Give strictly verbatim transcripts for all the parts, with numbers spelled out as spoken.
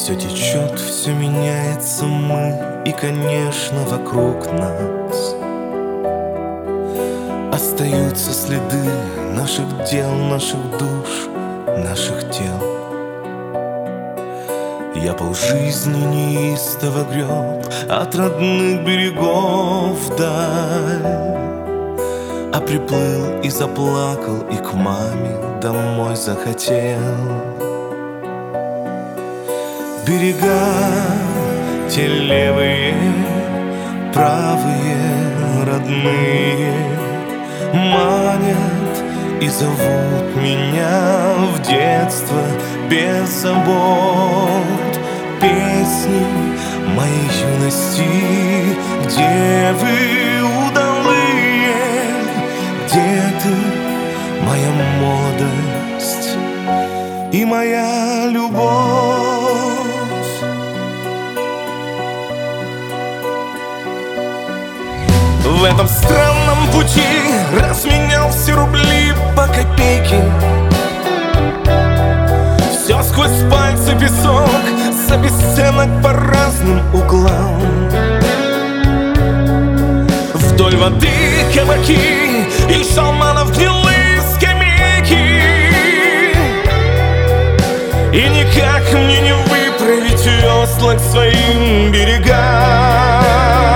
Все течет, все меняется, мы и, конечно, вокруг нас остаются следы наших дел, наших душ, наших тел. Я полжизни неистово греб от родных берегов вдаль, а приплыл и заплакал, и к маме домой захотел. Берега те левые, правые, родные манят и зовут меня в детство без забот. Песни моей юности, где вы, удалые, где ты, моя молодость и моя любовь? В этом странном пути разменял все рубли по копейке. Все сквозь пальцы песок, с обесценок по разным углам. Вдоль воды кабаки и шалманов гнилые скамейки. И никак мне не выправить весла к своим берегам.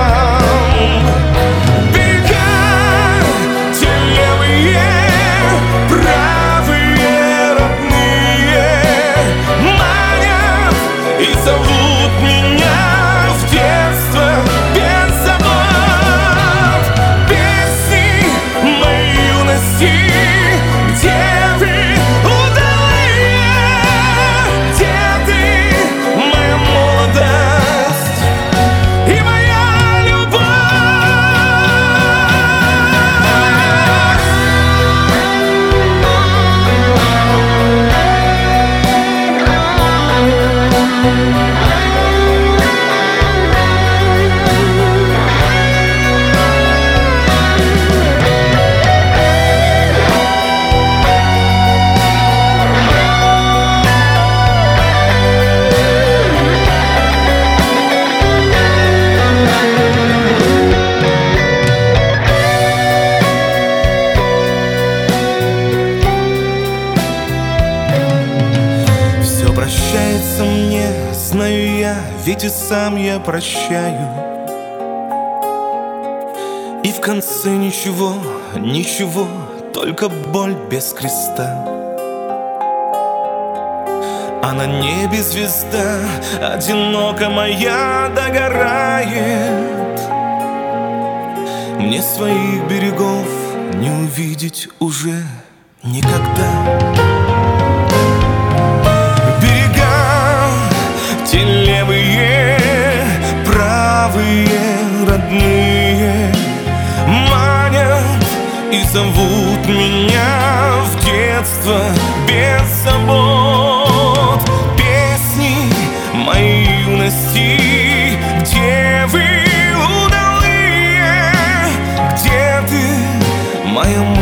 Зовут меня в детство без забот. Песни моей юности, где вы, удалые, где ты, моя молодость и моя любовь. Прощается мне, знаю я, ведь и сам я прощаю. И в конце ничего, ничего, только боль без креста. А на небе звезда, одиноко моя, догорает. Мне своих берегов не увидеть уже никогда. Те левые, правые, родные манят и зовут меня в детство без забот. Песни моей юности, где вы, удалые, где ты, моя